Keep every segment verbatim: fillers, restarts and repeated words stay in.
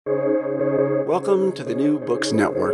Welcome to the New Books Network.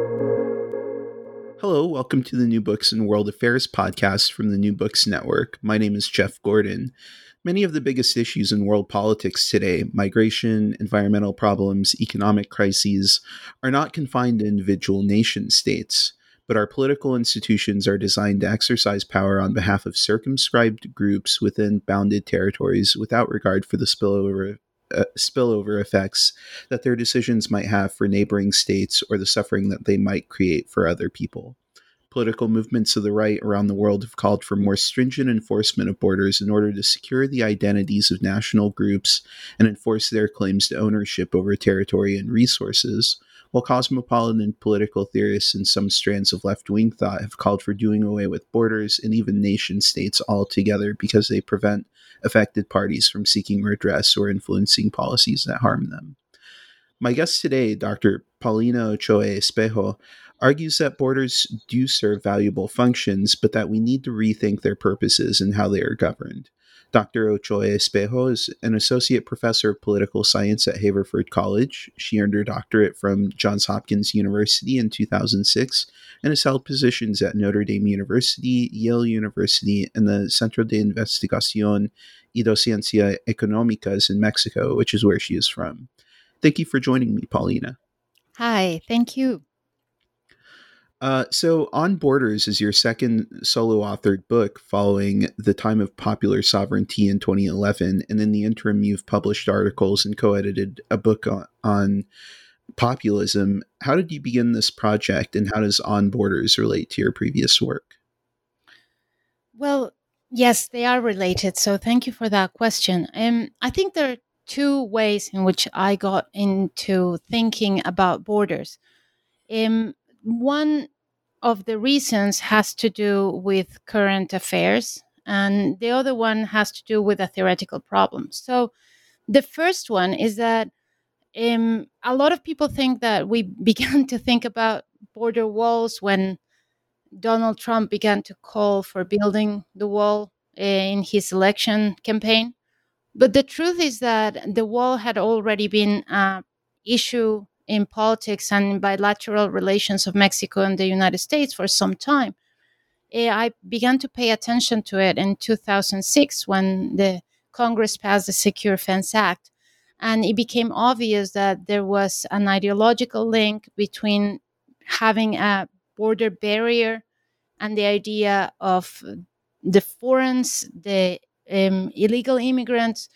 Hello, welcome to the New Books and World Affairs podcast from the New Books Network. My name is Jeff Gordon. Many of the biggest issues in world politics today, migration, environmental problems, economic crises, are not confined to individual nation states, but our political institutions are designed to exercise power on behalf of circumscribed groups within bounded territories without regard for the spillover Uh, spillover effects that their decisions might have for neighboring states or the suffering that they might create for other people. Political movements of the right around the world have called for more stringent enforcement of borders in order to secure the identities of national groups and enforce their claims to ownership over territory and resources, while cosmopolitan political theorists and some strands of left-wing thought have called for doing away with borders and even nation states altogether because they prevent affected parties from seeking redress or influencing policies that harm them. My guest today, Doctor Paulina Ochoa Espejo, argues that borders do serve valuable functions, but that we need to rethink their purposes and how they are governed. Doctor Ochoa Espejo is an associate professor of political science at Haverford College. She earned her doctorate from Johns Hopkins University in two thousand six and has held positions at Notre Dame University, Yale University, and the Centro de Investigación y Docencia Económicas in Mexico, which is where she is from. Thank you for joining me, Paulina. Hi, thank you. Uh, so, On Borders is your second solo authored book following The Time of Popular Sovereignty in twenty eleven. And in the interim, you've published articles and co edited a book on, on populism. How did you begin this project, and how does On Borders relate to your previous work? Well, yes, they are related. So, thank you for that question. Um, I think there are two ways in which I got into thinking about borders. Um, one of the reasons has to do with current affairs, and the other one has to do with a theoretical problem. So the first one is that um, a lot of people think that we began to think about border walls when Donald Trump began to call for building the wall uh, in his election campaign. But the truth is that the wall had already been an issue in politics and in bilateral relations of Mexico and the United States for some time. Eh, I began to pay attention to it in two thousand six when the Congress passed the Secure Fence Act. And it became obvious that there was an ideological link between having a border barrier and the idea of the foreigners, the um, illegal immigrants,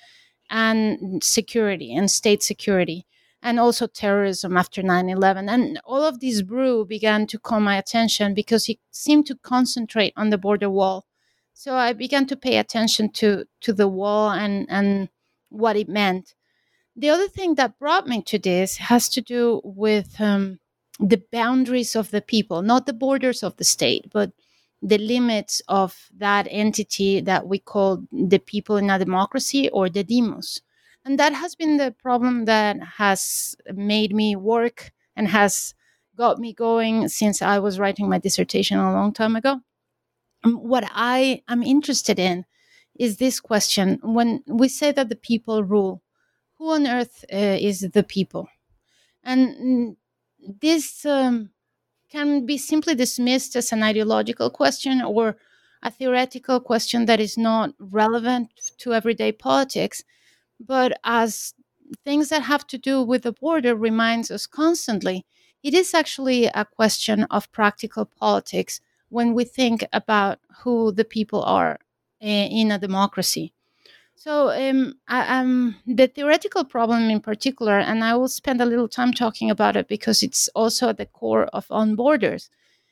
and security and state security, and also terrorism after nine eleven. And all of this brew began to call my attention because it seemed to concentrate on the border wall. So I began to pay attention to, to the wall and, and what it meant. The other thing that brought me to this has to do with um, the boundaries of the people, not the borders of the state, but the limits of that entity that we call the people in a democracy, or the demos. And that has been the problem that has made me work and has got me going since I was writing my dissertation a long time ago. Um, What I am interested in is this question. When we say that the people rule, who on earth uh, is the people? And mm, this um, can be simply dismissed as an ideological question or a theoretical question that is not relevant to everyday politics. But as things that have to do with the border reminds us constantly, it is actually a question of practical politics when we think about who the people are eh, in a democracy. So, um, I, um, the theoretical problem in particular, and I will spend a little time talking about it because it's also at the core of On Borders,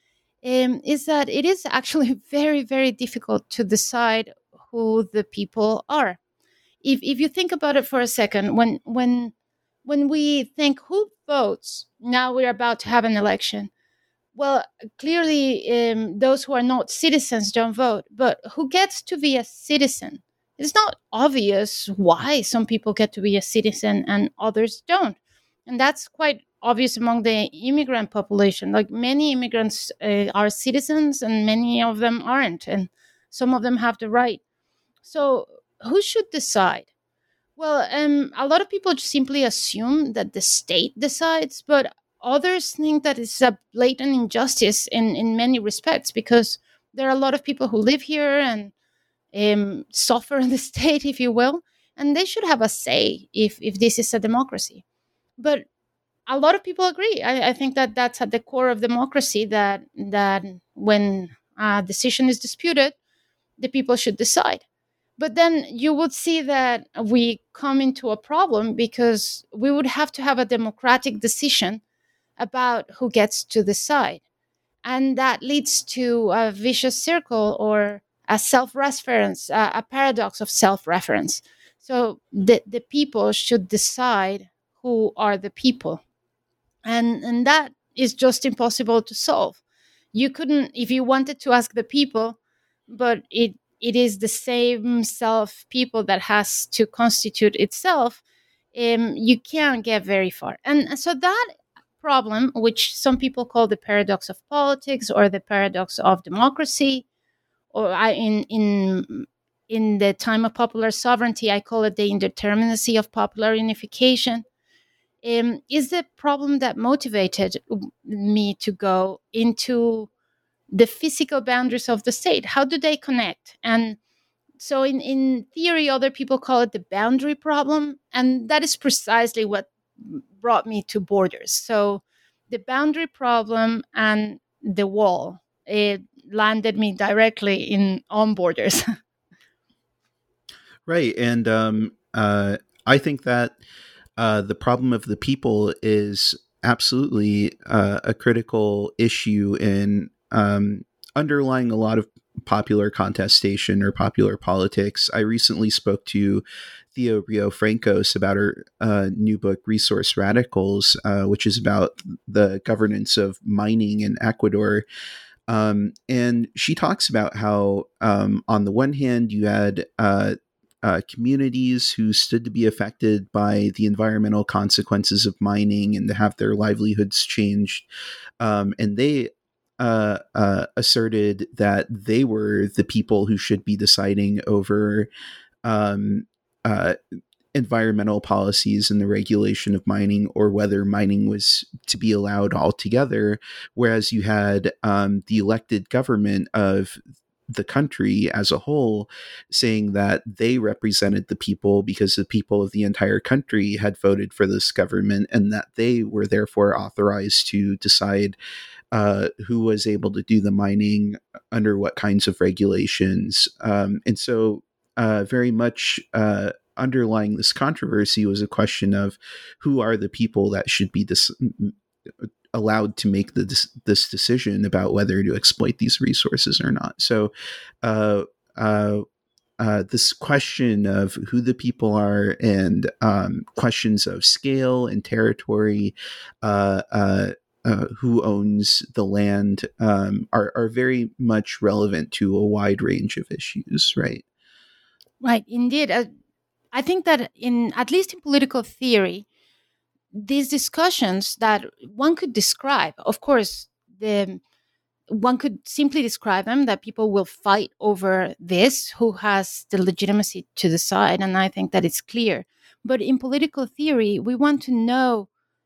um, is that it is actually very, very difficult to decide who the people are. If if you think about it for a second, when when when we think who votes, now we're about to have an election. Well, clearly, um, those who are not citizens don't vote, but who gets to be a citizen? It's not obvious why some people get to be a citizen and others don't. And that's quite obvious among the immigrant population. Like, many immigrants uh, are citizens and many of them aren't. And some of them have the right. So, who should decide? Well, um, a lot of people just simply assume that the state decides, but others think that it's a blatant injustice in, in many respects, because there are a lot of people who live here and um, suffer in the state, if you will, and they should have a say if, if this is a democracy. But a lot of people agree. I, I think that that's at the core of democracy, that that when a decision is disputed, the people should decide. But then you would see that we come into a problem, because we would have to have a democratic decision about who gets to decide. And that leads to a vicious circle, or a self-reference, a, a paradox of self-reference. So the, the people should decide who are the people. And, and that is just impossible to solve. You couldn't, if you wanted to ask the people, but it it is the same self people that has to constitute itself, um, you can't get very far. And, and so that problem, which some people call the paradox of politics or the paradox of democracy, or I, in in in the time of popular sovereignty, I call it the indeterminacy of popular unification, um, is the problem that motivated me to go into the physical boundaries of the state. How do they connect? And so in, in theory, other people call it the boundary problem. And that is precisely what brought me to borders. So the boundary problem and the wall, it landed me directly in on borders. Right. And um, uh, I think that uh, the problem of the people is absolutely uh, a critical issue in um, underlying a lot of popular contestation or popular politics. I recently spoke to Theo Rio Francos about her uh, new book, Resource Radicals, uh, which is about the governance of mining in Ecuador. Um, and she talks about how, um, on the one hand, you had uh, uh, communities who stood to be affected by the environmental consequences of mining and to have their livelihoods changed. Um, and they uh, uh, asserted that they were the people who should be deciding over um, uh, environmental policies and the regulation of mining, or whether mining was to be allowed altogether. Whereas you had um, the elected government of the country as a whole saying that they represented the people because the people of the entire country had voted for this government, and that they were therefore authorized to decide uh, who was able to do the mining under what kinds of regulations. Um, and so uh, very much uh, underlying this controversy was a question of who are the people that should be dis- allowed to make the, this, this decision about whether to exploit these resources or not. So uh, uh, uh, this question of who the people are, and um, questions of scale and territory, uh, uh, uh, who owns the land, um, are, are very much relevant to a wide range of issues, right? Right, indeed. Uh, I think that in, at least in political theory, these discussions that one could describe, of course, the one could simply describe them, that people will fight over this, who has the legitimacy to decide, and I think that it's clear. But in political theory, we want to know,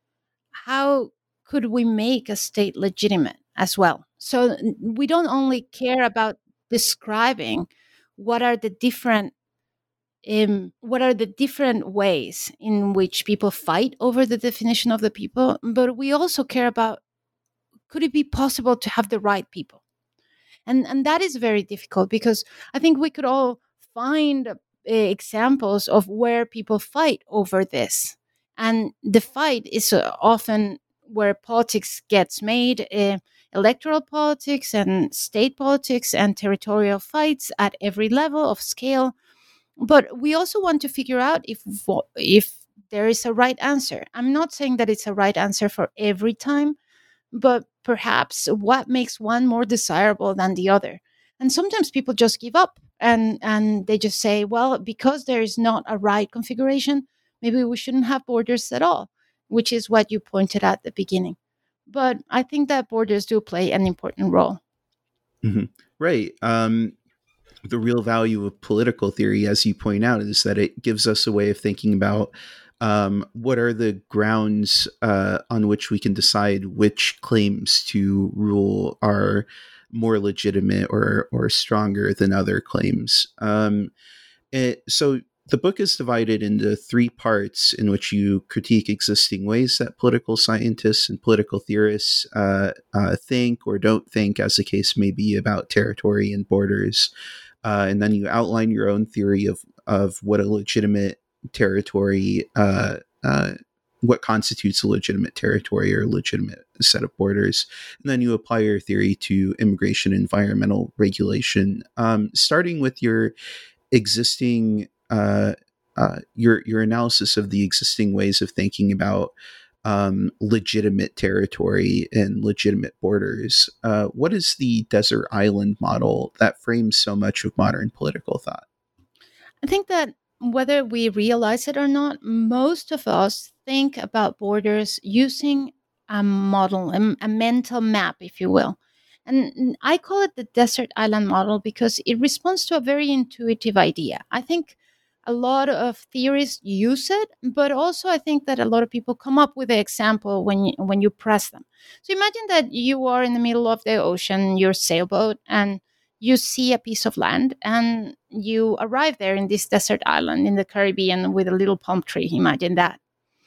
how could we make a state legitimate as well? So we don't only care about describing what are the different um, what are the different ways in which people fight over the definition of the people, but we also care about, could it be possible to have the right people? And and that is very difficult, because I think we could all find uh, examples of where people fight over this, and the fight is uh, often where politics gets made, uh, electoral politics and state politics and territorial fights at every level of scale. But we also want to figure out if if there is a right answer. I'm not saying that it's a right answer for every time, but perhaps what makes one more desirable than the other. And sometimes people just give up, and and they just say, well, because there is not a right configuration, maybe we shouldn't have borders at all, which is what you pointed at the beginning. But I think that borders do play an important role. Mm-hmm. Right. Um, the real value of political theory, as you point out, is that it gives us a way of thinking about um, what are the grounds uh, on which we can decide which claims to rule are more legitimate or or stronger than other claims. Um, it, so the book is divided into three parts in which you critique existing ways that political scientists and political theorists uh, uh, think or don't think, as the case may be, about territory and borders. Uh, and then you outline your own theory of, of what a legitimate territory, uh, uh, what constitutes a legitimate territory or legitimate set of borders. And then you apply your theory to immigration and environmental regulation, um, starting with your existing, uh, uh, your, your analysis of the existing ways of thinking about um, legitimate territory and legitimate borders. Uh, what is the desert island model that frames so much of modern political thought? I think that whether we realize it or not, most of us think about borders using a model, a, a mental map, if you will. And I call it the desert island model because it responds to a very intuitive idea. I think a lot of theorists use it, but also I think that a lot of people come up with the example when you, when you press them. So imagine that you are in the middle of the ocean, your sailboat, and you see a piece of land, and you arrive there in this desert island in the Caribbean with a little palm tree. Imagine that.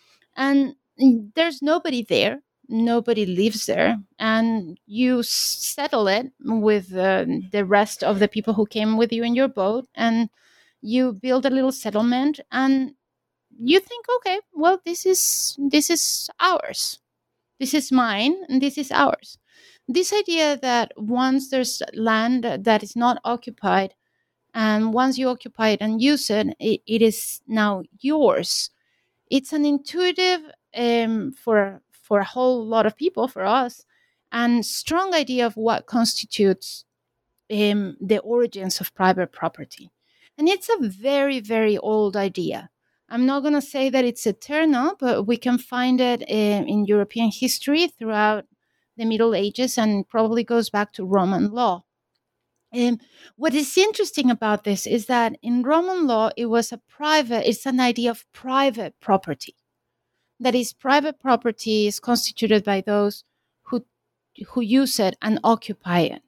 And there's nobody there. Nobody lives there. And you settle it with uh, the rest of the people who came with you in your boat. And you build a little settlement. And you think, okay, well, this is this is ours. This is mine, and this is ours. This idea that once there's land that is not occupied, and once you occupy it and use it, it, it is now yours. It's an intuitive, um, for for a whole lot of people, for us, and strong idea of what constitutes um, the origins of private property. And it's a very, very old idea. I'm not going to say that it's eternal, but we can find it in, in European history throughout the Middle Ages, and probably goes back to Roman law. And what is interesting about this is that in Roman law, it was a private, it's an idea of private property. That is, private property is constituted by those who who use it and occupy it.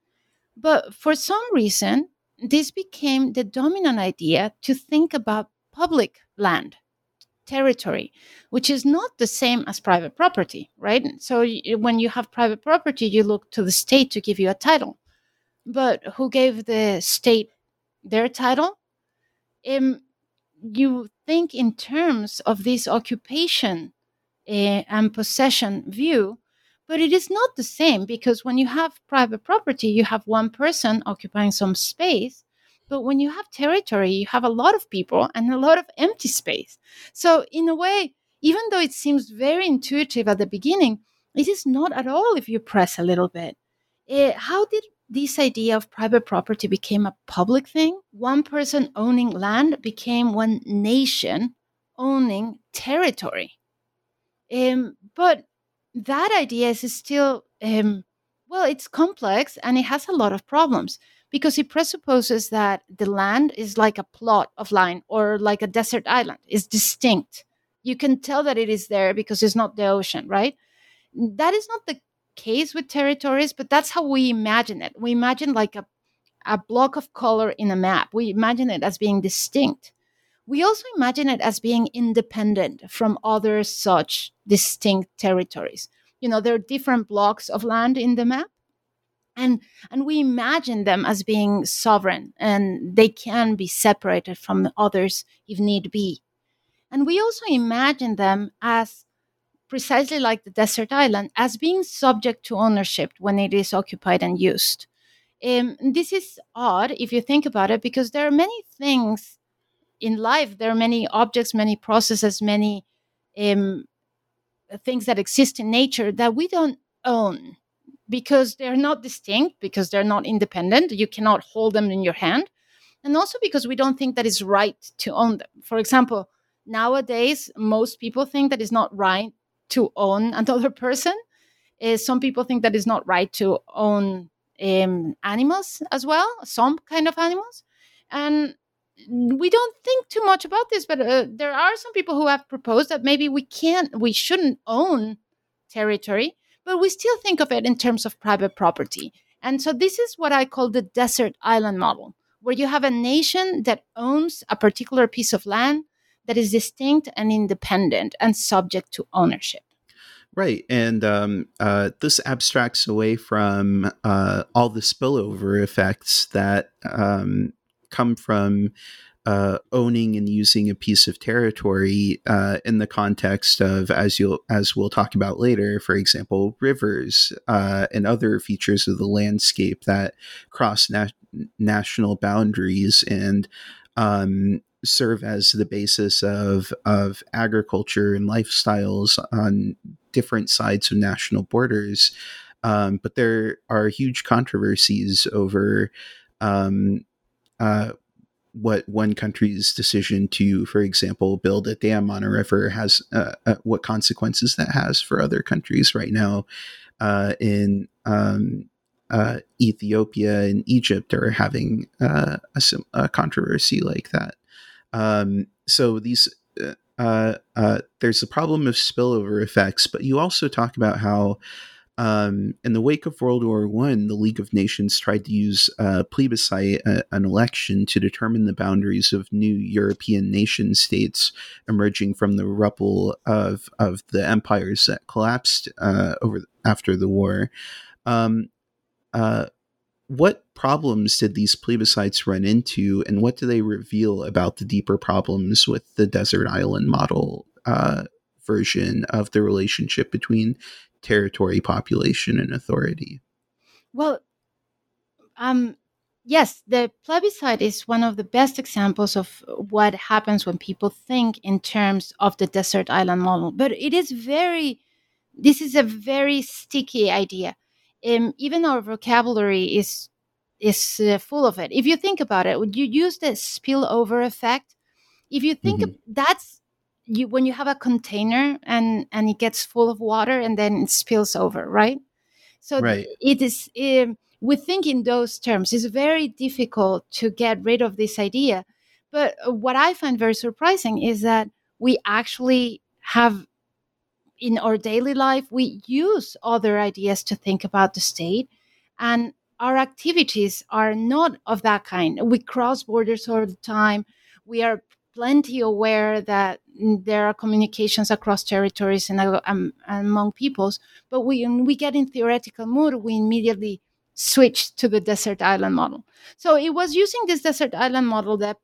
But for some reason, this became the dominant idea to think about public land, territory, which is not the same as private property, right? So when you have private property, you look to the state to give you a title. But who gave the state their title? Um, you think in terms of this occupation uh, and possession view, but it is not the same, because when you have private property, you have one person occupying some space. But when you have territory, you have a lot of people and a lot of empty space. So in a way, even though it seems very intuitive at the beginning, it is not at all if you press a little bit. Uh, how did this idea of private property became a public thing? One person owning land became one nation owning territory. Um, but that idea is still, um, well, it's complex, and it has a lot of problems, because it presupposes that the land is like a plot of land or like a desert island. It's distinct. You can tell that it is there because it's not the ocean, right? That is not the case with territories, but that's how we imagine it. We imagine like a, a block of color in a map. We imagine it as being distinct. We also imagine it as being independent from other such distinct territories. You know, there are different blocks of land in the map, and and we imagine them as being sovereign, and they can be separated from others if need be. And we also imagine them as, precisely like the desert island, as being subject to ownership when it is occupied and used. Um, this is odd if you think about it, because there are many things in life, there are many objects, many processes, many um, things that exist in nature that we don't own, because they're not distinct, because they're not independent. You cannot hold them in your hand. And also because we don't think that it's right to own them. For example, nowadays, most people think that it's not right to own another person. Uh, some people think that it's not right to own um, animals as well, some kind of animals. And we don't think too much about this, but uh, there are some people who have proposed that maybe we can't, we shouldn't own territory, but we still think of it in terms of private property. And so this is what I call the desert island model, where you have a nation that owns a particular piece of land that is distinct and independent and subject to ownership. Right. And um, uh, this abstracts away from uh, all the spillover effects that um, come from uh, owning and using a piece of territory uh, in the context of, as you'll as we'll talk about later, for example, rivers uh, and other features of the landscape that cross na- national boundaries and um, serve as the basis of of agriculture and lifestyles on different sides of national borders. Um, but there are huge controversies over um, uh, what one country's decision to, for example, build a dam on a river has, uh, uh, what consequences that has for other countries. Right now uh, in um, uh, Ethiopia and Egypt are having uh, a, a controversy like that. Um, so these, uh, uh, there's a problem of spillover effects, but you also talk about how, um, in the wake of World War One, the League of Nations tried to use a plebiscite, uh, an election, to determine the boundaries of new European nation states emerging from the rubble of of the empires that collapsed uh, over after the war. Um, uh, What problems did these plebiscites run into, and what do they reveal about the deeper problems with the desert island model uh, version of the relationship between territory, population, and authority? Well, um, yes, the plebiscite is one of the best examples of what happens when people think in terms of the desert island model. But it is very, this is a very sticky idea. Um, even our vocabulary is is uh, full of it. If you think about it, would you use the spillover effect? If you think Mm-hmm. of, that's you when you have a container and and it gets full of water and then it spills over, right? So th- Right. it is. Um, we think in those terms. It's very difficult to get rid of this idea. But what I find very surprising is that we actually have, in our daily life, we use other ideas to think about the state, and our activities are not of that kind. We cross borders all the time. We are plenty aware that there are communications across territories and uh, um, among peoples, but we, when we get in theoretical mood, we immediately switch to the desert island model. So it was using this desert island model that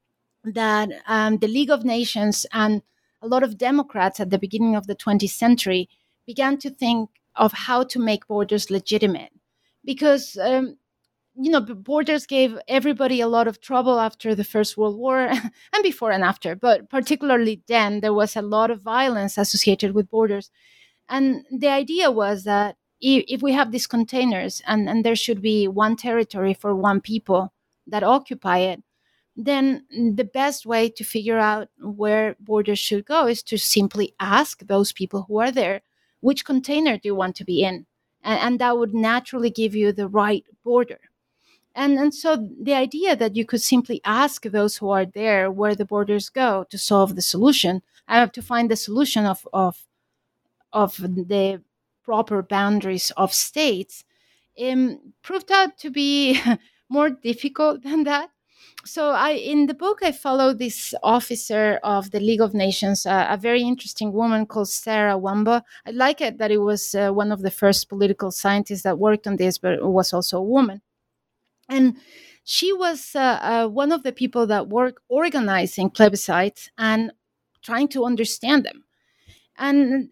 that um, the League of Nations and a lot of Democrats at the beginning of the twentieth century began to think of how to make borders legitimate. Because, um, you know, borders gave everybody a lot of trouble after the First World War and before and after. But particularly then, there was a lot of violence associated with borders. And the idea was that if, if we have these containers and, and there should be one territory for one people that occupy it, then the best way to figure out where borders should go is to simply ask those people who are there, which container do you want to be in? And, and that would naturally give you the right border. And, and so the idea that you could simply ask those who are there where the borders go to solve the solution, uh, to find the solution of, of, of the proper boundaries of states, um, proved out to be more difficult than that. So I, in the book, I follow this officer of the League of Nations, uh, a very interesting woman called Sarah Wamba. I like it that it was uh, one of the first political scientists that worked on this, but it was also a woman. And she was uh, uh, one of the people that work organizing plebiscites and trying to understand them. And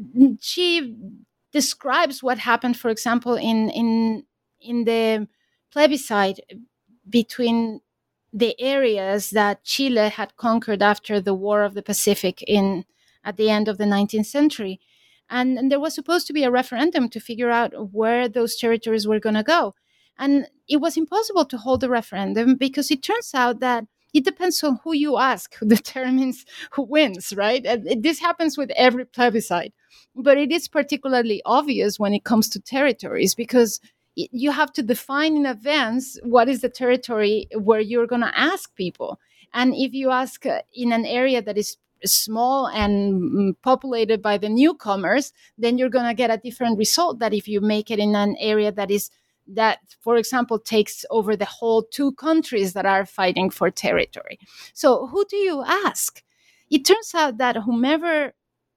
she describes what happened, for example, in in in the plebiscite between the areas that Chile had conquered after the War of the Pacific in at the end of the nineteenth century. And, and there was supposed to be a referendum to figure out where those territories were going to go. And it was impossible to hold a referendum because it turns out that it depends on who you ask, who determines who wins, right? And this happens with every plebiscite. But it is particularly obvious when it comes to territories because you have to define in advance what is the territory where you're going to ask people. And if you ask uh, in an area that is small and populated by the newcomers, then you're going to get a different result than if you make it in an area that is that, for example, takes over the whole two countries that are fighting for territory. So who do you ask? It turns out that whomever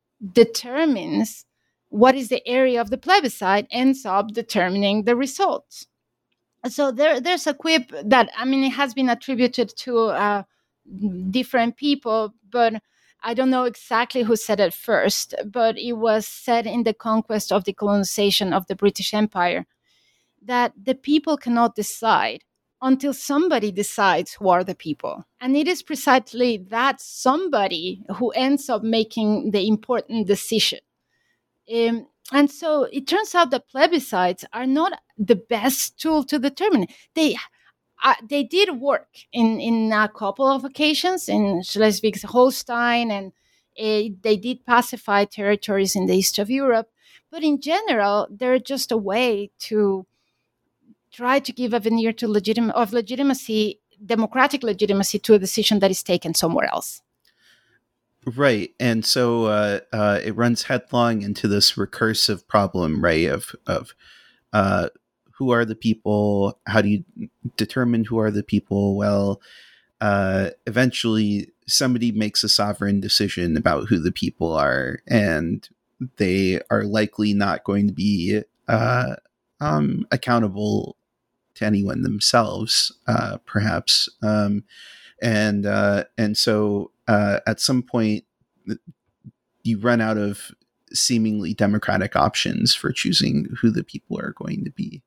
determines what is the area of the plebiscite ends up determining the results. So there, there's a quip that, I mean, it has been attributed to uh, different people, but I don't know exactly who said it first, but it was said in the conquest of the colonization of the British Empire that the people cannot decide until somebody decides who are the people. And it is precisely that somebody who ends up making the important decision. Um, and so it turns out that plebiscites are not the best tool to determine. They uh, they did work in, in a couple of occasions in Schleswig-Holstein, and uh, they did pacify territories in the east of Europe. But in general, they're just a way to try to give a veneer to legitim- of legitimacy, democratic legitimacy, to a decision that is taken somewhere else. Right. And so uh, uh, it runs headlong into this recursive problem, right, of, of uh, who are the people? How do you determine who are the people? Well, uh, eventually somebody makes a sovereign decision about who the people are, and they are likely not going to be uh, um, accountable to anyone themselves, uh, perhaps. Um, and uh, and so uh, at some point, you run out of seemingly democratic options for choosing who the people are going to be.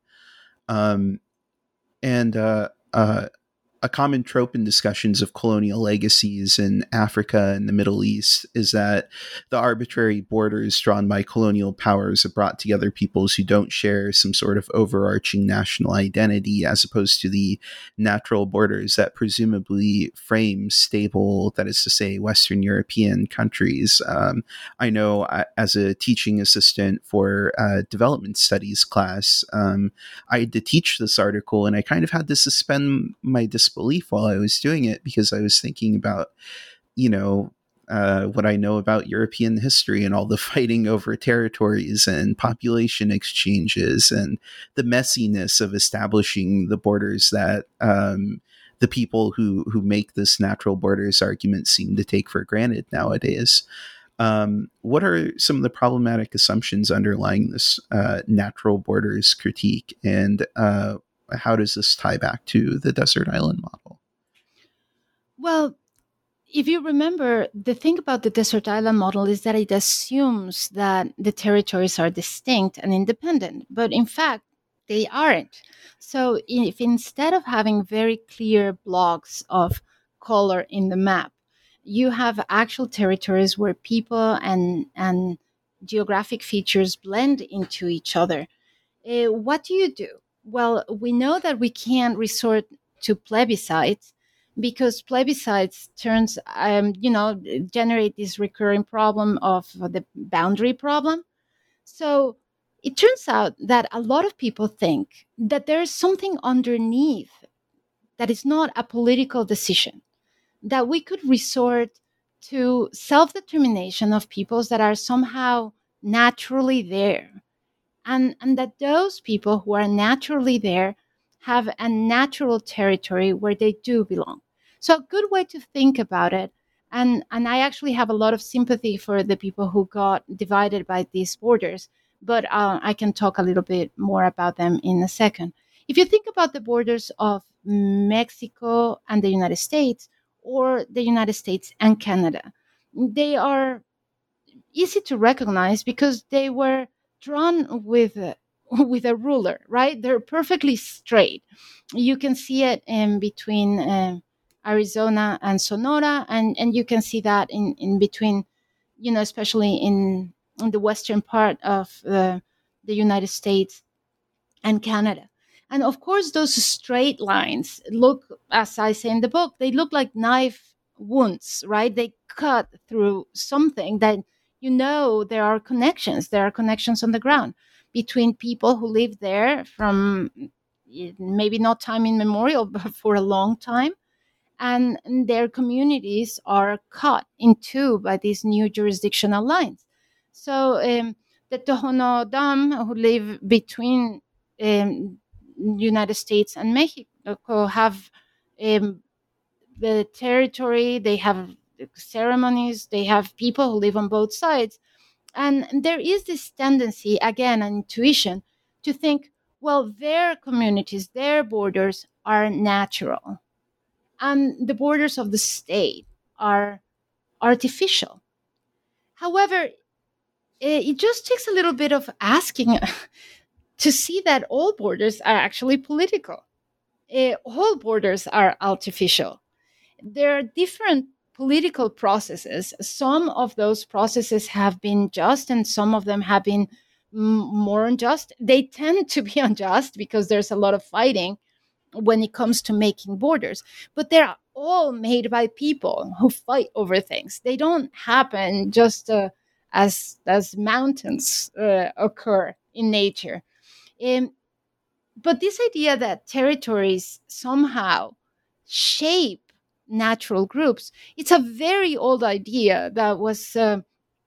Um, and uh, uh, a common trope in discussions of colonial legacies in Africa and the Middle East is that the arbitrary borders drawn by colonial powers have brought together peoples who don't share some sort of overarching national identity, as opposed to the natural borders that presumably frame stable, that is to say, Western European countries. Um, I know I, as a teaching assistant for a development studies class, um, I had to teach this article, and I kind of had to suspend my disbelief while I was doing it, because I was thinking about, you know, uh, what I know about European history and all the fighting over territories and population exchanges and the messiness of establishing the borders that um, the people who, who make this natural borders argument seem to take for granted nowadays. Um, what are some of the problematic assumptions underlying this uh, natural borders critique, and uh, how does this tie back to the desert island model? Well, if you remember, the thing about the desert island model is that it assumes that the territories are distinct and independent, but in fact, they aren't. So if instead of having very clear blocks of color in the map, you have actual territories where people and, and geographic features blend into each other, uh, what do you do? Well, we know that we can't resort to plebiscites, because plebiscites turns, um, you know, generate this recurring problem of the boundary problem. So it turns out that a lot of people think that there is something underneath that is not a political decision, that we could resort to self-determination of peoples that are somehow naturally there. And, and that those people who are naturally there have a natural territory where they do belong. So a good way to think about it, and, and I actually have a lot of sympathy for the people who got divided by these borders, but uh, I can talk a little bit more about them in a second. If you think about the borders of Mexico and the United States, or the United States and Canada, they are easy to recognize because they were drawn with a, with a ruler, right? They're perfectly straight. You can see it in between uh, Arizona and Sonora, and, and you can see that in, in between, you know, especially in, in the western part of uh, the United States and Canada. And of course, those straight lines look, as I say in the book, they look like knife wounds, right? They cut through something that, you know, there are connections. There are connections on the ground. between people who live there from maybe not time immemorial, but for a long time. And their communities are cut in two by these new jurisdictional lines. So um, the Tohono Dam, who live between um, United States and Mexico, have um, the territory, they have ceremonies, they have people who live on both sides. And there is this tendency, again, an intuition, to think, well, their communities, their borders are natural, and the borders of the state are artificial. However, it just takes a little bit of asking to see that all borders are actually political. Uh, all borders are artificial. There are different political processes. Some of those processes have been just, and some of them have been m- more unjust. They tend to be unjust because there's a lot of fighting when it comes to making borders, but they're all made by people who fight over things. They don't happen just uh, as as mountains uh, occur in nature. Um, but this idea that territories somehow shape natural groups, it's a very old idea that was uh,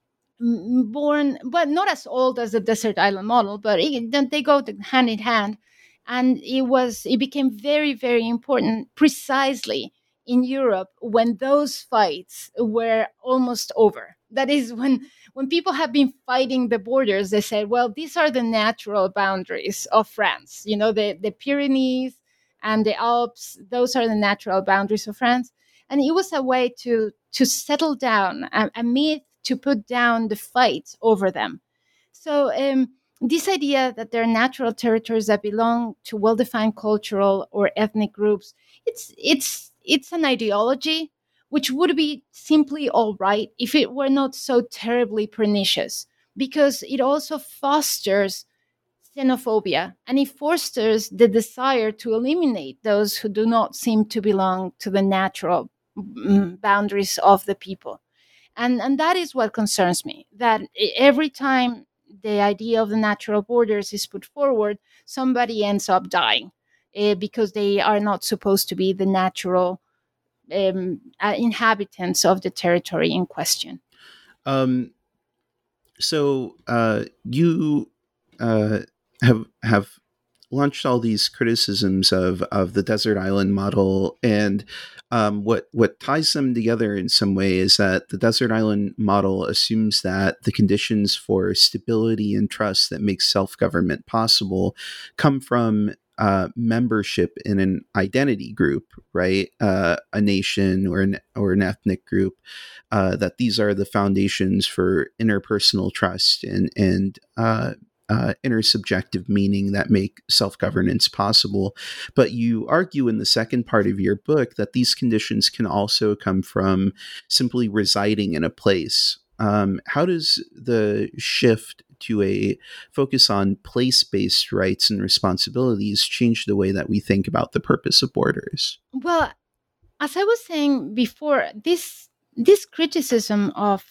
born, but not as old as the desert island model, but it, they go hand in hand. And it was it became very, very important precisely in Europe when those fights were almost over. That is, when when people have been fighting the borders, they said, well, these are the natural boundaries of France. You know, the, the Pyrenees and the Alps, those are the natural boundaries of France. And it was a way to to settle down a, a myth, to put down the fight over them. So um, this idea that there are natural territories that belong to well-defined cultural or ethnic groups, it's it's it's an ideology which would be simply all right if it were not so terribly pernicious, because it also fosters xenophobia, and it fosters the desire to eliminate those who do not seem to belong to the natural mm, boundaries of the people. And, and that is what concerns me, that every time the idea of the natural borders is put forward, somebody ends up dying uh, because they are not supposed to be the natural um, uh, inhabitants of the territory in question. Um, so uh, you uh, have have launched all these criticisms of of the desert island model, and um, what what ties them together in some way is that the desert island model assumes that the conditions for stability and trust that make self-government possible come from uh, membership in an identity group, right? Uh, a nation or an or an ethnic group. Uh, that these are the foundations for interpersonal trust and and uh, uh, intersubjective meaning that make self-governance possible. But you argue in the second part of your book that these conditions can also come from simply residing in a place. Um, how does the shift to a focus on place-based rights and responsibilities change the way that we think about the purpose of borders? Well, as I was saying before, this this criticism of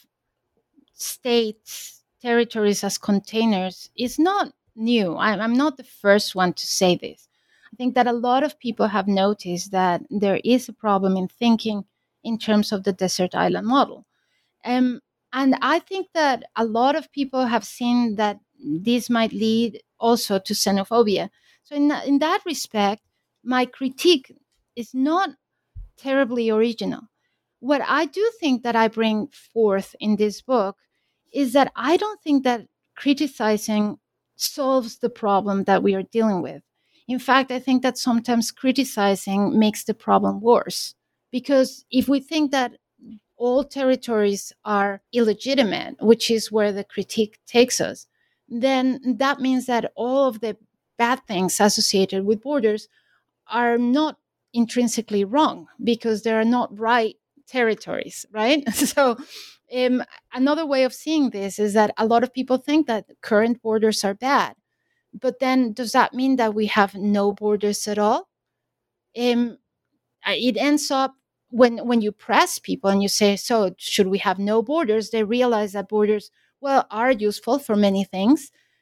states, territories as containers is not new. I'm, I'm not the first one to say this. I think that a lot of people have noticed that there is a problem in thinking in terms of the desert island model. Um, and I think that a lot of people have seen that this might lead also to xenophobia. So, in, in that respect, my critique is not terribly original. What I do think that I bring forth in this book is that I don't think that criticizing solves the problem that we are dealing with. In fact, I think that sometimes criticizing makes the problem worse. Because if we think that all territories are illegitimate, which is where the critique takes us, then that means that all of the bad things associated with borders are not intrinsically wrong because they are not right territories, right? So um, another way of seeing this is that a lot of people think that current borders are bad. But then does that mean that we have no borders at all? Um, it ends up when when you press people and you say, so should we have no borders? They realize that borders, well, are useful for many things.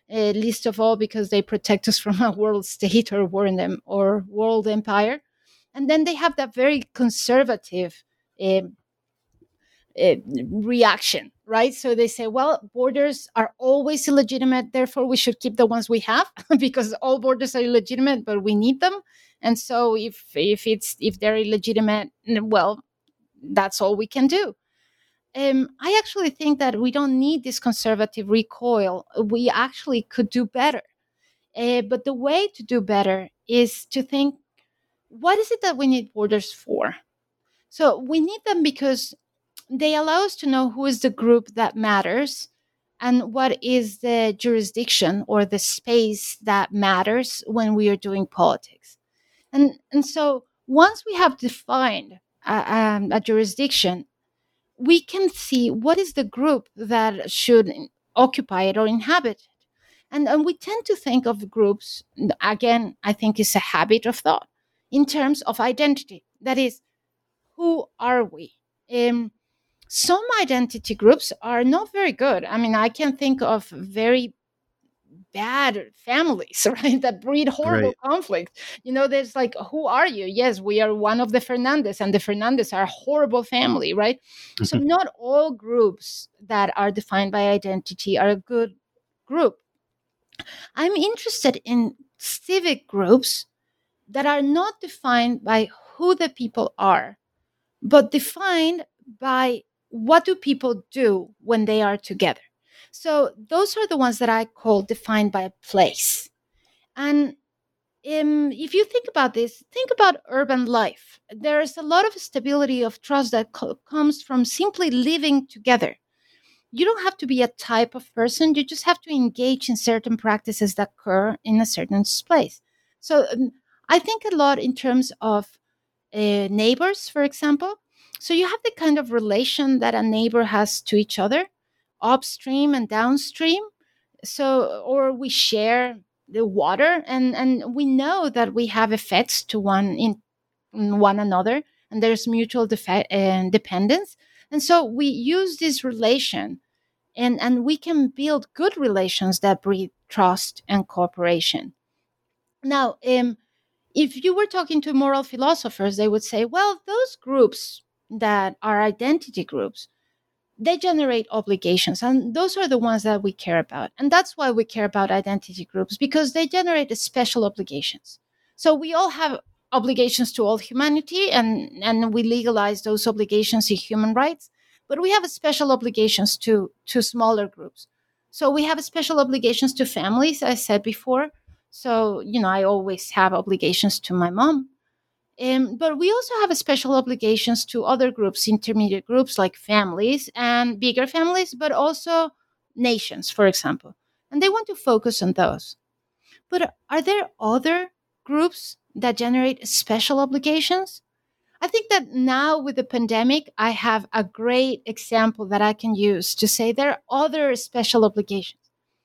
uh, least of all because they protect us from a world state or world, em- or world empire. And then they have that very conservative um, uh, reaction, right? So they say, well, borders are always illegitimate, therefore we should keep the ones we have because all borders are illegitimate, but we need them. And so if if it's if they're illegitimate, well, that's all we can do. Um, I actually think that we don't need this conservative recoil. We actually could do better. Uh, but the way to do better is to think, what is it that we need borders for? So we need them because they allow us to know who is the group that matters and what is the jurisdiction or the space that matters when we are doing politics. And, and so once we have defined a, um, a jurisdiction, we can see what is the group that should occupy it or inhabit it. And, and we tend to think of groups, again, I think it's a habit of thought, in terms of identity. That is, who are we? Um, some identity groups are not very good. I mean, I can think of very bad families, right, that breed horrible Right. conflict. You know, there's like, who are you? Yes, we are one of the Fernandez, and the Fernandez are a horrible family, right? So not all groups that are defined by identity are a good group. I'm interested in civic groups that are not defined by who the people are, but defined by what do people do when they are together. So those are the ones that I call defined by place. And um, if you think about this, think about urban life. There's a lot of stability of trust that co- comes from simply living together. You don't have to be a type of person. You just have to engage in certain practices that occur in a certain space. So um, I think a lot in terms of uh, neighbors, for example. So you have the kind of relation that a neighbor has to each other, upstream and downstream. So, or we share the water, and and we know that we have effects to one in, in one another, and there's mutual defe- uh, dependence. And so we use this relation, and and we can build good relations that breed trust and cooperation. Now, um, if you were talking to moral philosophers, they would say, well, those groups that are identity groups, they generate obligations. And those are the ones that we care about. And that's why we care about identity groups, because they generate special obligations. So we all have obligations to all humanity, and, and we legalize those obligations in human rights. But we have special obligations to, to smaller groups. So we have special obligations to families, I said before. So, you know, I always have obligations to my mom. Um, but we also have a special obligations to other groups, intermediate groups like families and bigger families, but also nations, for example. And they want to focus on those. But are there other groups that generate special obligations? I think that now with the pandemic, I have a great example that I can use to say there are other special obligations.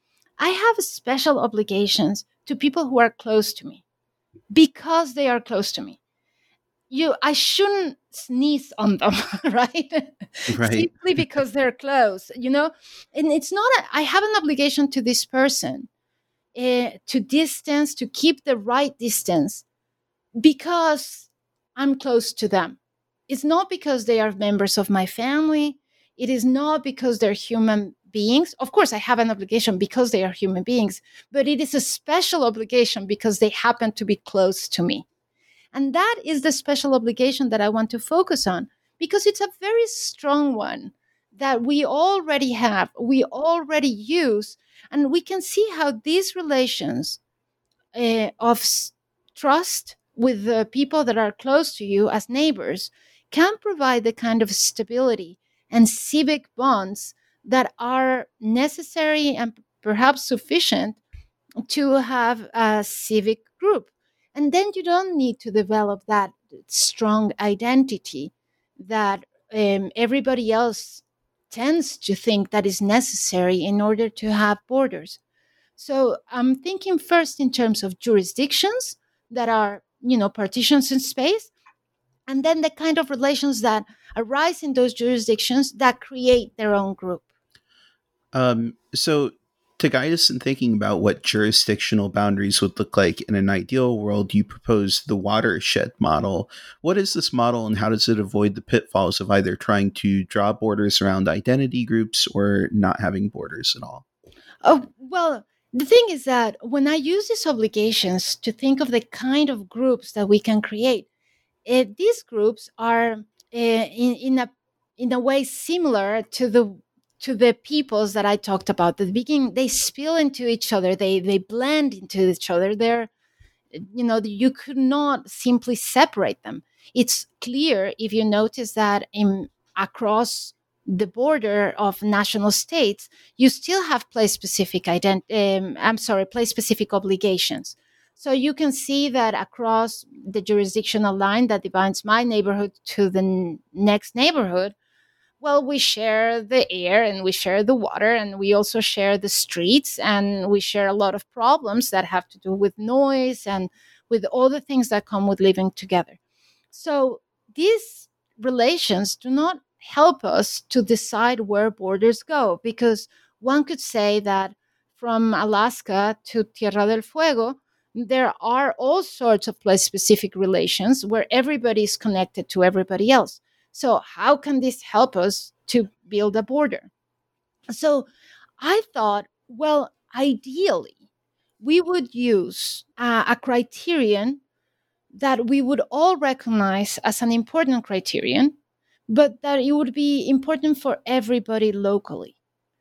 I have special obligations to people who are close to me because they are close to me. You, I shouldn't sneeze on them, right? Right. Simply because they're close, you know. And it's not a, I have an obligation to this person, uh, to distance, to keep the right distance, because I'm close to them. It's not because they are members of my family. It is not because they're human beings. Of course, I have an obligation because they are human beings, but it is a special obligation because they happen to be close to me. And that is the special obligation that I want to focus on, because it's a very strong one that we already have, we already use, and we can see how these relations uh, of s- trust with the people that are close to you as neighbors can provide the kind of stability and civic bonds that are necessary and perhaps sufficient to have a civic group. And then you don't need to develop that strong identity that um, everybody else tends to think that is necessary in order to have borders. So I'm thinking first in terms of jurisdictions that are, you know, partitions in space, and then the kind of relations that arise in those jurisdictions that create their own group. Um, so To guide us in thinking about what jurisdictional boundaries would look like in an ideal world, you propose the watershed model. What is this model, and how does it avoid the pitfalls of either trying to draw borders around identity groups or not having borders at all? Oh, well, the thing is that when I use these obligations to think of the kind of groups that we can create, uh, these groups are uh, in, in a in a way similar to the to the peoples that I talked about at the beginning. They spill into each other. They they blend into each other. They're, you know, you could not simply separate them. It's clear if you notice that in across the border of national states, you still have place-specific ident- um, I'm sorry, place-specific obligations. So you can see that across the jurisdictional line that divides my neighborhood to the n- next neighborhood, well, we share the air and we share the water and we also share the streets, and we share a lot of problems that have to do with noise and with all the things that come with living together. So these relations do not help us to decide where borders go, because one could say that from Alaska to Tierra del Fuego, there are all sorts of place specific relations where everybody is connected to everybody else. So how can this help us to build a border? So I thought, well, ideally, we would use uh, a criterion that we would all recognize as an important criterion, but that it would be important for everybody locally.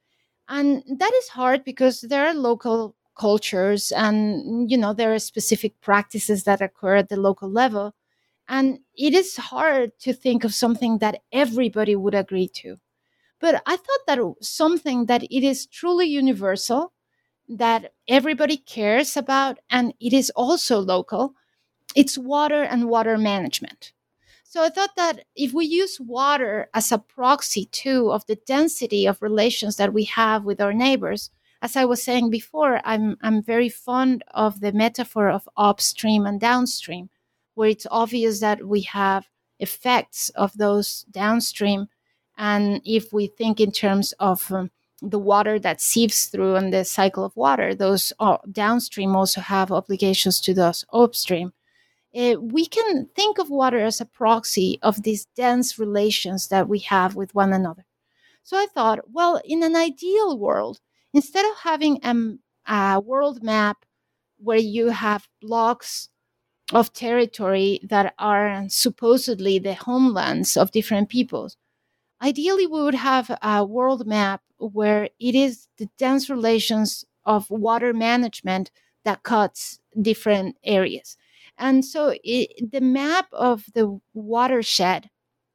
And that is hard because there are local cultures and, you know, there are specific practices that occur at the local level. And it is hard to think of something that everybody would agree to. But I thought that something that it is truly universal, that everybody cares about, and it is also local, it's water and water management. So I thought that if we use water as a proxy too of the density of relations that we have with our neighbors, as I was saying before, I'm I'm very fond of the metaphor of upstream and downstream, where it's obvious that we have effects of those downstream. And if we think in terms of um, the water that sieves through and the cycle of water, those uh, downstream also have obligations to those upstream. Uh, we can think of water as a proxy of these dense relations that we have with one another. So I thought, well, in an ideal world, instead of having a, a world map where you have blocks of territory that are supposedly the homelands of different peoples, ideally we would have a world map where it is the dense relations of water management that cuts different areas. And so it, the map of the watershed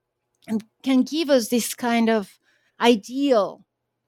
can give us this kind of ideal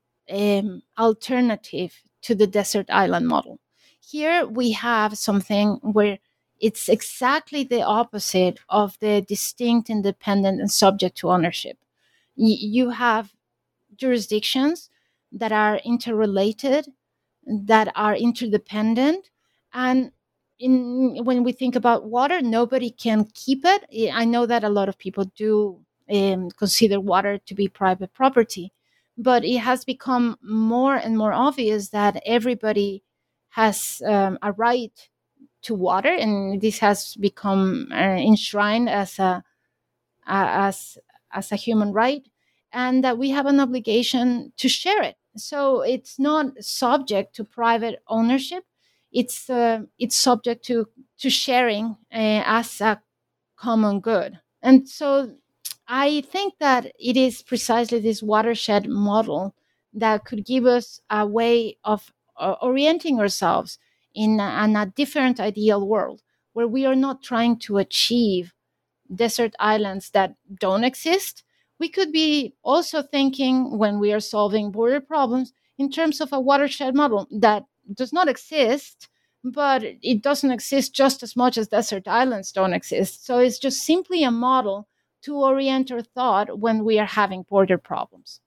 um, alternative to the desert island model. Here we have something where it's exactly the opposite of the distinct, independent, and subject to ownership. Y- you have jurisdictions that are interrelated, that are interdependent, and in when we think about water, nobody can keep it. I know that a lot of people do um, consider water to be private property, but it has become more and more obvious that everybody has um, a right to water, and this has become uh, enshrined as a uh, as as a human right, and that we have an obligation to share it. So it's not subject to private ownership. It's uh, it's subject to to sharing uh, as a common good. And so I think that it is precisely this watershed model that could give us a way of uh, orienting ourselves in a, in a different ideal world where we are not trying to achieve desert islands that don't exist. We could be also thinking when we are solving border problems in terms of a watershed model that does not exist, but it doesn't exist just as much as desert islands don't exist. So it's just simply a model to orient our thought when we are having border problems.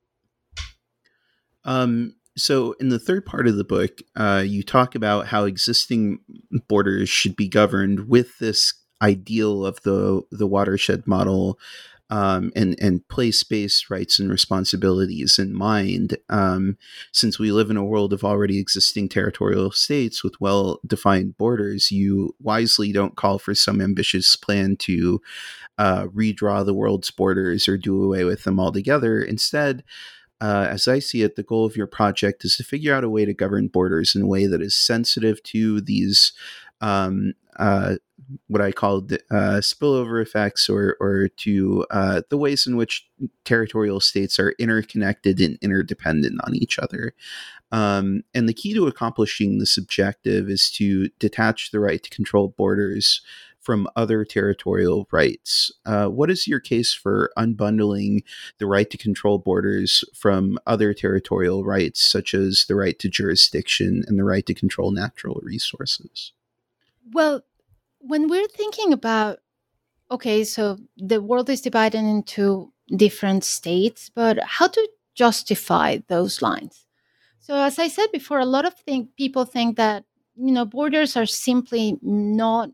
Um, so in the third part of the book, uh, you talk about how existing borders should be governed with this ideal of the the watershed model um, and and place-based rights and responsibilities in mind. Um, since we live in a world of already existing territorial states with well-defined borders, you wisely don't call for some ambitious plan to uh, redraw the world's borders or do away with them altogether. Instead, uh, as I see it, the goal of your project is to figure out a way to govern borders in a way that is sensitive to these um, uh, what I call uh, spillover effects, or or to uh, the ways in which territorial states are interconnected and interdependent on each other. Um, and the key to accomplishing this objective is to detach the right to control borders from other territorial rights. Uh, what is your case for unbundling the right to control borders from other territorial rights, such as the right to jurisdiction and the right to control natural resources? Well, when we're thinking about, okay, so the world is divided into different states, but how to justify those lines? So as I said before, a lot of think, people think that, you know, borders are simply not,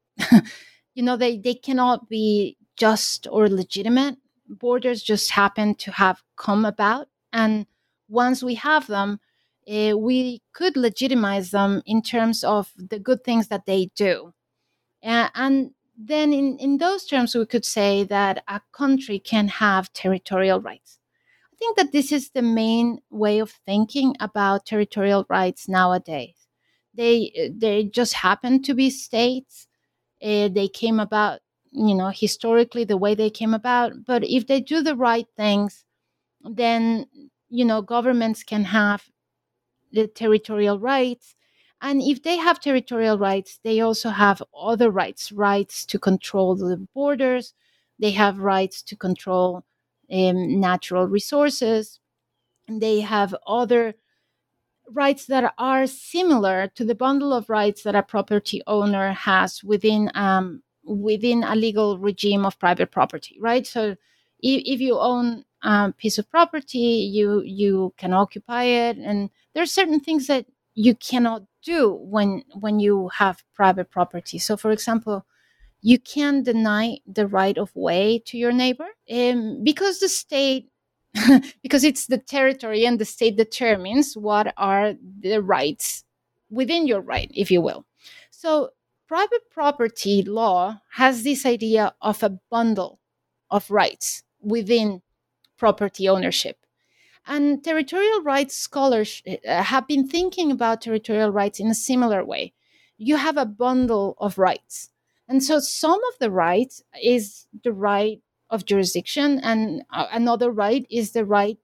you know, they, they cannot be just or legitimate. Borders just happen to have come about. And once we have them, uh, we could legitimize them in terms of the good things that they do. Uh, and then in, in those terms, we could say that a country can have territorial rights. I think that this is the main way of thinking about territorial rights nowadays. They they just happen to be states. Uh, they came about, you know, historically the way they came about. But if they do the right things, then, you know, governments can have the territorial rights. And if they have territorial rights, they also have other rights, rights to control the borders. They have rights to control um, natural resources. They have other rights that are similar to the bundle of rights that a property owner has within um, within a legal regime of private property, right? So if, if you own a piece of property, you you can occupy it, and there are certain things that you cannot do when when you have private property. So, for example, you can deny the right of way to your neighbor, um, because the state because it's the territory and the state determines what are the rights within your right, if you will. So private property law has this idea of a bundle of rights within property ownership. And territorial rights scholars uh, have been thinking about territorial rights in a similar way. You have a bundle of rights. And so some of the rights is the right of jurisdiction, and uh, another right is the right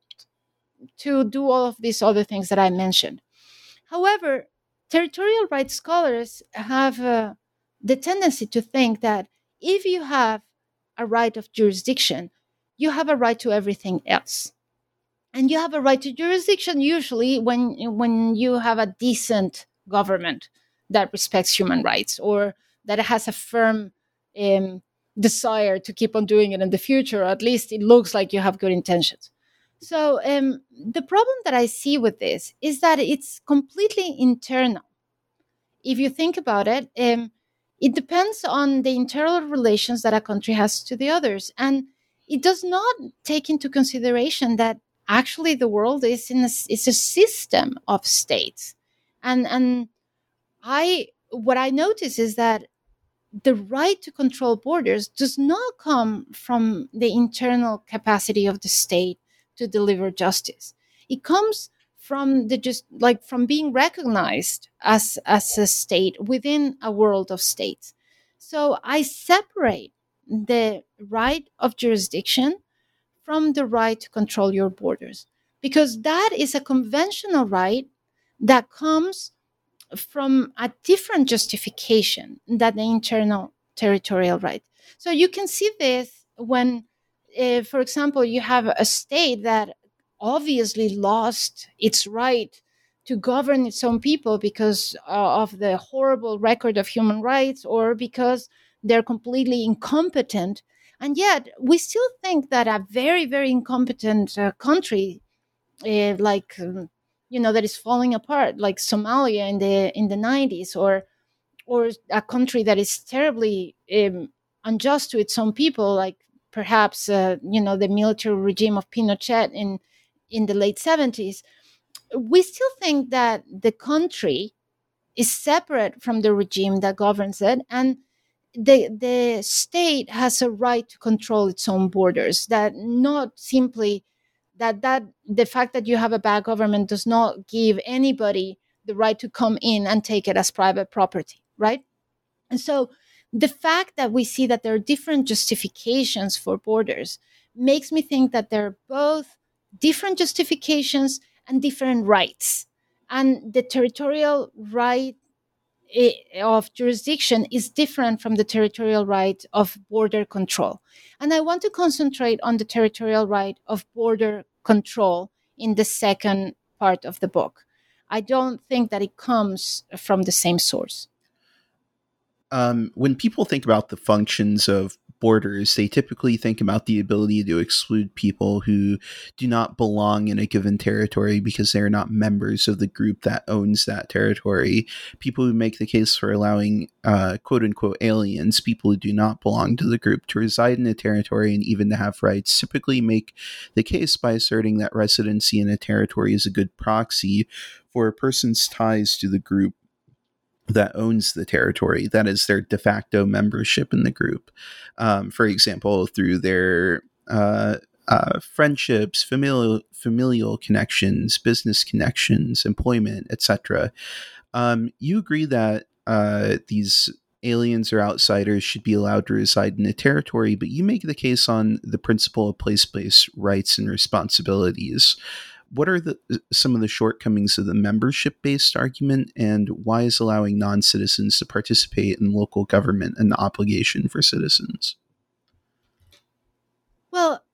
to do all of these other things that I mentioned. However, territorial rights scholars have uh, the tendency to think that if you have a right of jurisdiction, you have a right to everything else. And you have a right to jurisdiction usually when when you have a decent government that respects human rights, or that has a firm um, desire to keep on doing it in the future. Or at least it looks like you have good intentions. So um, the problem that I see with this is that it's completely internal. If you think about it, um, it depends on the internal relations that a country has to the others. And it does not take into consideration that actually the world is in a, is a system of states. And, and I what I notice is that the right to control borders does not come from the internal capacity of the state to deliver justice. It comes from the just like from being recognized as as a state within a world of states. So I separate the right of jurisdiction from the right to control your borders, because that is a conventional right that comes from a different justification than the internal territorial right. So you can see this when, uh, for example, you have a state that obviously lost its right to govern its own people because uh, of the horrible record of human rights, or because they're completely incompetent. And yet we still think that a very, very incompetent uh, country, uh, like um, you know, that is falling apart, like Somalia in the in the nineties, or or a country that is terribly um, unjust to its own people, like perhaps, uh, you know, the military regime of Pinochet in, in the late seventies, we still think that the country is separate from the regime that governs it, and the the state has a right to control its own borders. That not simply that that the fact that you have a bad government does not give anybody the right to come in and take it as private property, right? And so the fact that we see that there are different justifications for borders makes me think that they're both different justifications and different rights. And the territorial right of jurisdiction is different from the territorial right of border control. And I want to concentrate on the territorial right of border control in the second part of the book. I don't think that it comes from the same source. Um, when people think about the functions of borders, they typically think about the ability to exclude people who do not belong in a given territory because they're not members of the group that owns that territory. People who make the case for allowing uh, quote unquote aliens, people who do not belong to the group, to reside in a territory and even to have rights, typically make the case by asserting that residency in a territory is a good proxy for a person's ties to the group that owns the territory. That is their de facto membership in the group. Um, for example, through their uh, uh, friendships, familial familial connections, business connections, employment, et cetera. Um, you agree that uh, these aliens or outsiders should be allowed to reside in a territory, but you make the case on the principle of place-based rights and responsibilities. What are the some of the shortcomings of the membership-based argument, and why is allowing non-citizens to participate in local government an obligation for citizens? Well,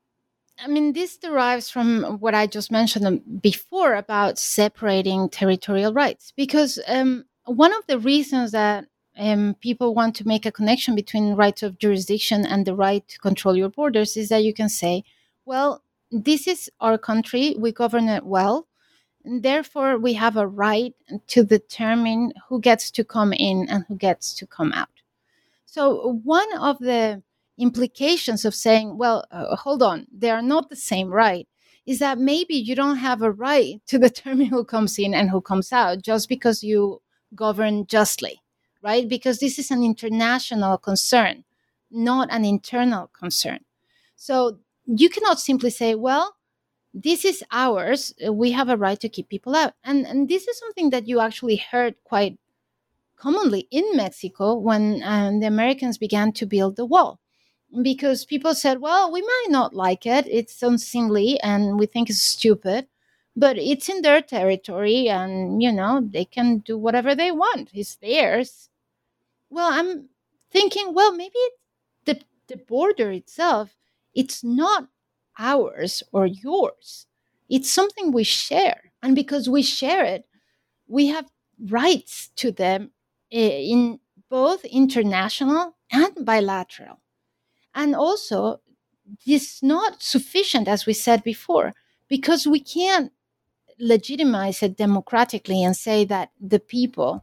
I mean, this derives from what I just mentioned before about separating territorial rights, because um, one of the reasons that um, people want to make a connection between rights of jurisdiction and the right to control your borders is that you can say, well, this is our country, we govern it well, and therefore we have a right to determine who gets to come in and who gets to come out. So one of the implications of saying, well, uh, hold on, they are not the same right, is that maybe you don't have a right to determine who comes in and who comes out just because you govern justly, right? Because this is an international concern, not an internal concern. So you cannot simply say, well, this is ours, we have a right to keep people out. And, and this is something that you actually heard quite commonly in Mexico when um, the Americans began to build the wall. Because people said, well, we might not like it, it's unseemly, and we think it's stupid, but it's in their territory, and, you know, they can do whatever they want. It's theirs. Well, I'm thinking, well, maybe the, the border itself, it's not ours or yours. It's something we share. And because we share it, we have rights to them in both international and bilateral. And also, it's not sufficient, as we said before, because we can't legitimize it democratically and say that the people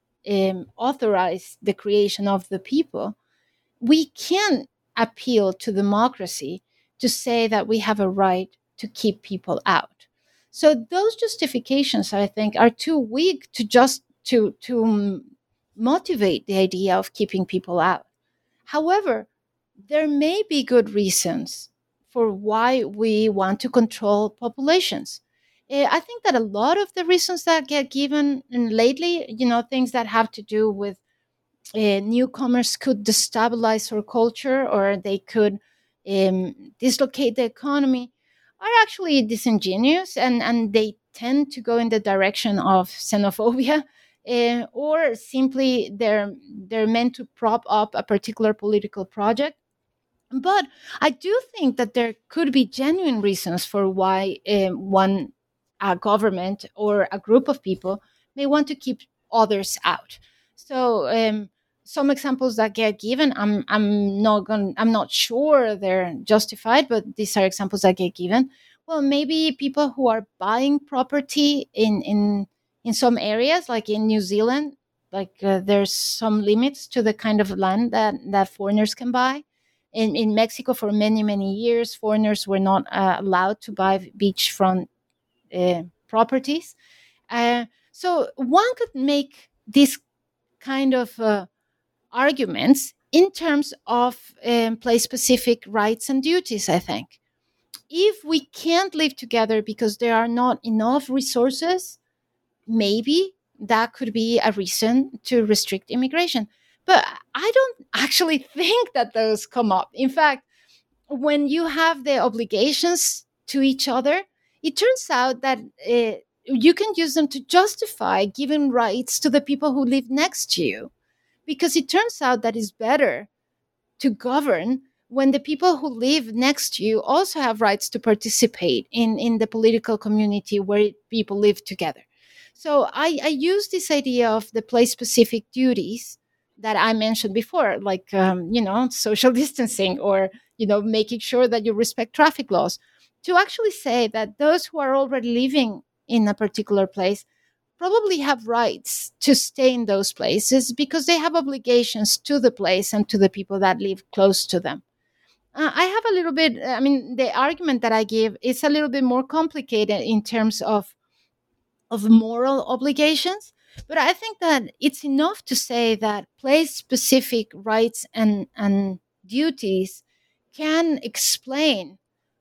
um, authorize the creation of the people. We can appeal to democracy to say that we have a right to keep people out. So those justifications, I think, are too weak to just to to motivate the idea of keeping people out. However, there may be good reasons for why we want to control populations. Uh, I think that a lot of the reasons that get given lately, you know, things that have to do with uh, newcomers could destabilize our culture, or they could um, dislocate the economy, are actually disingenuous, and, and they tend to go in the direction of xenophobia, uh, or simply they're they're meant to prop up a particular political project. But I do think that there could be genuine reasons for why um, one a government or a group of people may want to keep others out. So um, some examples that get given, I'm I'm not going I'm not sure they're justified, but these are examples that get given. Well, maybe people who are buying property in in in some areas, like in New Zealand, like uh, there's some limits to the kind of land that that foreigners can buy. In, in Mexico, for many, many years, foreigners were not uh, allowed to buy beachfront uh, properties. Uh, so one could make this kind of uh, arguments in terms of um, place-specific rights and duties, I think. If we can't live together because there are not enough resources, maybe that could be a reason to restrict immigration. But I don't actually think that those come up. In fact, when you have the obligations to each other, it turns out that uh, you can use them to justify giving rights to the people who live next to you. Because it turns out that it's better to govern when the people who live next to you also have rights to participate in, in the political community where people live together. So I, I use this idea of the place-specific duties that I mentioned before, like, um, you know, social distancing, or, you know, making sure that you respect traffic laws, to actually say that those who are already living in a particular place probably have rights to stay in those places because they have obligations to the place and to the people that live close to them. Uh, I have a little bit, I mean, the argument that I give is a little bit more complicated in terms of, of moral obligations, but I think that it's enough to say that place-specific rights and, and duties can explain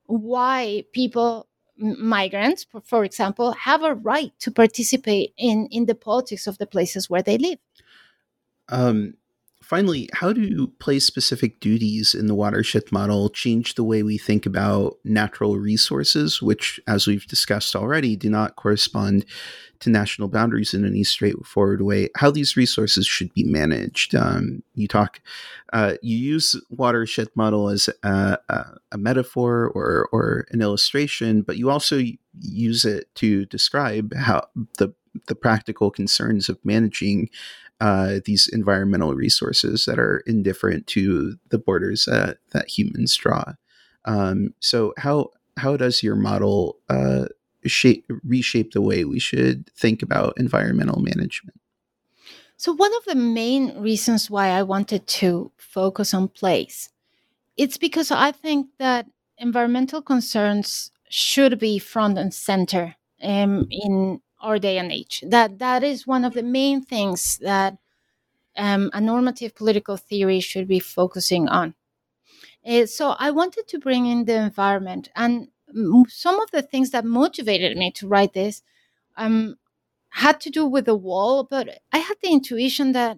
why people, migrants, for example, have a right to participate in, in the politics of the places where they live. Um, finally, how do place-specific duties in the watershed model change the way we think about natural resources, which, as we've discussed already, do not correspond to national boundaries in any straightforward way? How these resources should be managed? Um, you talk, uh, you use watershed model as a, a, a metaphor or or an illustration, but you also use it to describe how the the practical concerns of managing uh, these environmental resources that are indifferent to the borders uh, that humans draw. Um, so how how does your model uh, shape reshape the way we should think about environmental management? So one of the main reasons why I wanted to focus on place, it's because I think that environmental concerns should be front and center um, in our day and age. That that is one of the main things that um, a normative political theory should be focusing on. Uh, so I wanted to bring in the environment, and mm, some of the things that motivated me to write this um, had to do with the wall, but I had the intuition that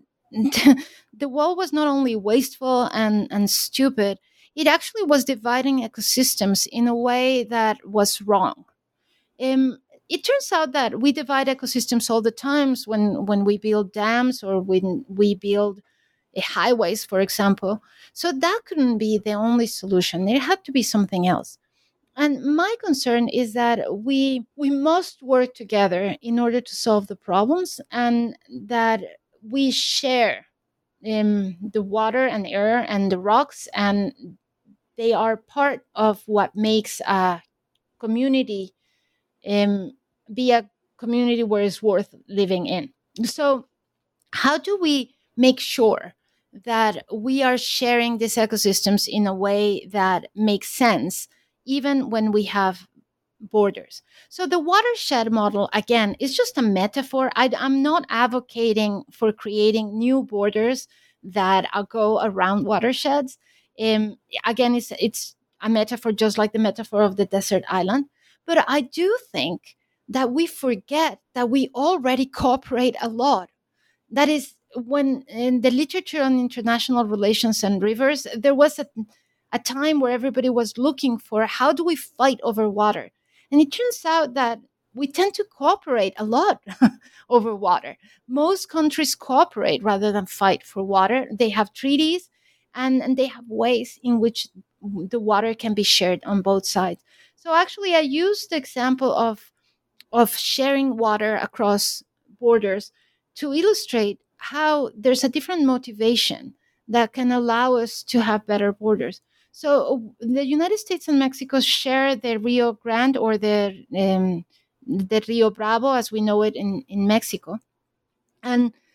the wall was not only wasteful and, and stupid, it actually was dividing ecosystems in a way that was wrong. Um, it turns out that we divide ecosystems all the times when, when we build dams or when we build uh, highways, for example. So that couldn't be the only solution. There had to be something else. And my concern is that we we must work together in order to solve the problems, and that we share um, the water and air and the rocks, and they are part of what makes a community um, be a community where it's worth living in. So how do we make sure that we are sharing these ecosystems in a way that makes sense, even when we have borders? So the watershed model, again, is just a metaphor. I, I'm not advocating for creating new borders that uh, go around watersheds. Um, again, it's, it's a metaphor, just like the metaphor of the desert island. But I do think that we forget that we already cooperate a lot. That is, when in the literature on international relations and rivers, there was a, a time where everybody was looking for how do we fight over water. And it turns out that we tend to cooperate a lot over water. Most countries cooperate rather than fight for water. They have treaties, and, and they have ways in which the water can be shared on both sides. So actually, I used the example of, of sharing water across borders to illustrate how there's a different motivation that can allow us to have better borders. So the United States and Mexico share the Rio Grande, or the um, the Rio Bravo, as we know it in, in Mexico. And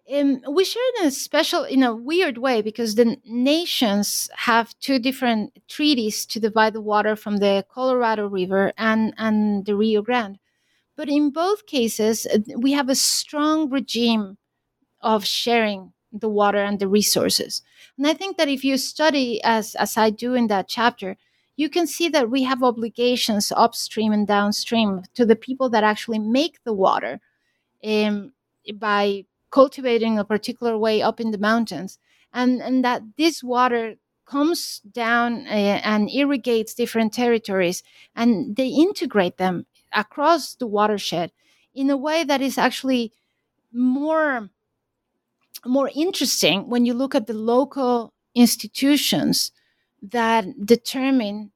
Um, we share in a special, in a weird way, because the nations have two different treaties to divide the water from the Colorado River and, and the Rio Grande. But in both cases, uh, we have a strong regime of sharing the water and the resources. And I think that if you study, as, as I do in that chapter, you can see that we have obligations upstream and downstream to the people that actually make the water, um, by cultivating a particular way up in the mountains, and and that this water comes down uh, and irrigates different territories, and they integrate them across the watershed in a way that is actually more more interesting when you look at the local institutions that determine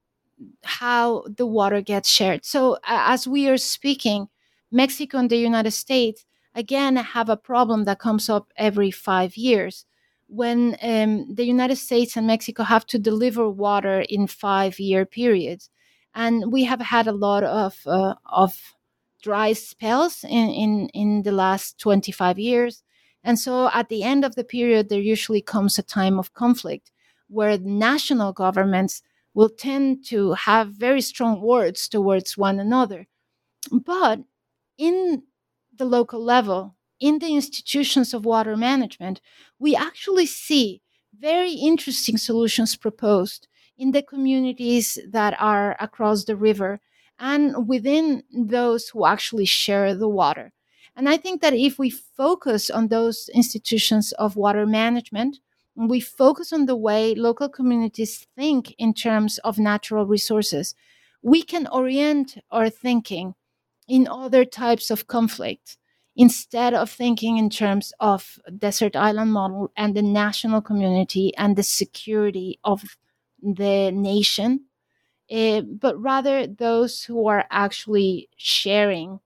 how the water gets shared. So, uh, as we are speaking, Mexico and the United States again have a problem that comes up every five years when um, the United States and Mexico have to deliver water in five year periods. And we have had a lot of, uh, of dry spells in, in, in the last twenty-five years. And so at the end of the period, there usually comes a time of conflict where national governments will tend to have very strong words towards one another. But in the local level, in the institutions of water management, we actually see very interesting solutions proposed in the communities that are across the river and within those who actually share the water. And I think that if we focus on those institutions of water management, we focus on the way local communities think in terms of natural resources, we can orient our thinking in other types of conflict instead of thinking in terms of desert island model and the national community and the security of the nation, uh, but rather those who are actually sharing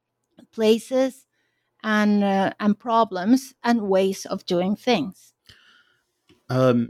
places and uh, and problems and ways of doing things. Um,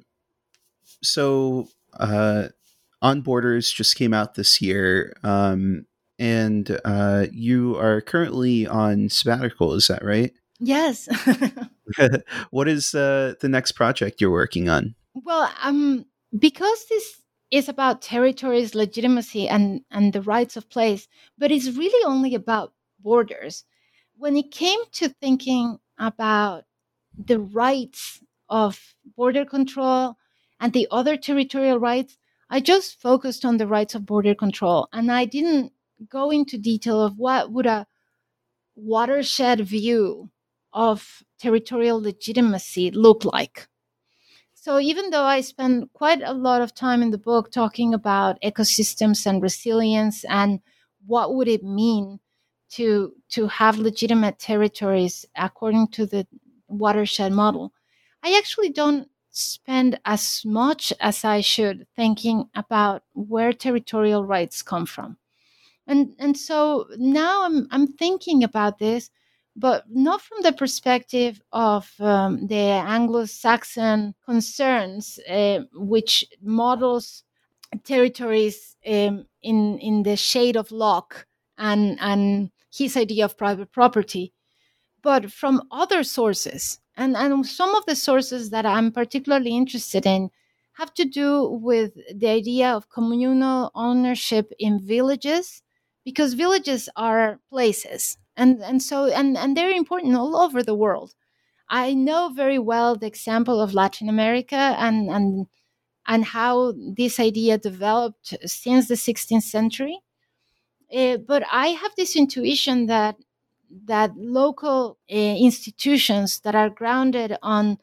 so, uh, On Borders just came out this year, um, and uh, you are currently on sabbatical. Is that right? Yes. What is uh, the next project you're working on? Well, um, because this is about territories, legitimacy, and, and the rights of place, but it's really only about borders. When it came to thinking about the rights of border control and the other territorial rights, I just focused on the rights of border control, and I didn't go into detail of what would a watershed view of territorial legitimacy look like. So even though I spend quite a lot of time in the book talking about ecosystems and resilience and what would it mean to to have legitimate territories according to the watershed model, I actually don't spend as much as I should thinking about where territorial rights come from. And and so now I'm I'm thinking about this, but not from the perspective of um, the Anglo-Saxon concerns, uh, which models territories um, in in the shade of Locke and and his idea of private property, but from other sources. And, and some of the sources that I'm particularly interested in have to do with the idea of communal ownership in villages, because villages are places. And, and so and, and they're important all over the world. I know very well the example of Latin America and, and, and how this idea developed since the sixteenth century. Uh, but I have this intuition that that local uh, institutions that are grounded on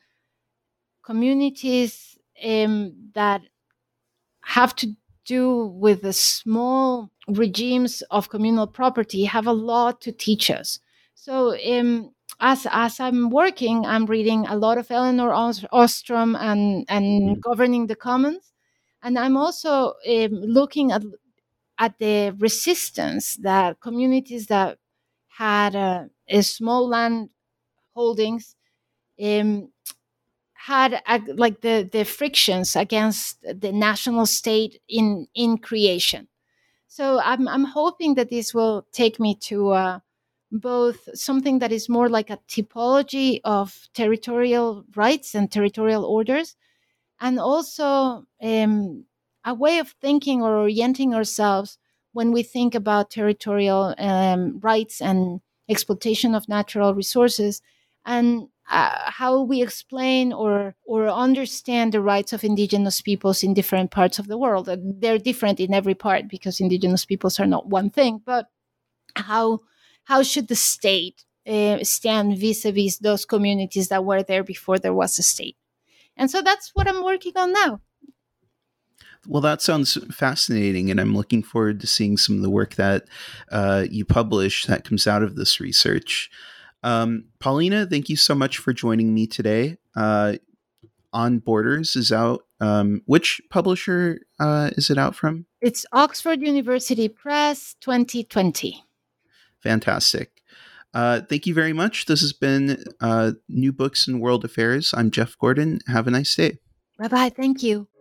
communities um, that have to do with the small regimes of communal property have a lot to teach us. So um, as as I'm working, I'm reading a lot of Eleanor Ostrom and and Governing the Commons, and I'm also um, looking at at the resistance that communities that had uh, a small land holdings um, had uh, like the, the frictions against the national state in in creation. So I'm I'm hoping that this will take me to a both something that is more like a typology of territorial rights and territorial orders, and also um, a way of thinking or orienting ourselves when we think about territorial um, rights and exploitation of natural resources, and uh, how we explain or or understand the rights of indigenous peoples in different parts of the world. They're different in every part because indigenous peoples are not one thing, but how how should the state uh, stand vis-a-vis those communities that were there before there was a state? And so that's what I'm working on now. Well, that sounds fascinating, and I'm looking forward to seeing some of the work that uh, you publish that comes out of this research. Um, Paulina, thank you so much for joining me today. Uh, On Borders is out. Um, which publisher uh, is it out from? It's Oxford University Press twenty twenty. Fantastic. Uh, thank you very much. This has been uh, New Books in World Affairs. I'm Jeff Gordon. Have a nice day. Bye-bye. Thank you.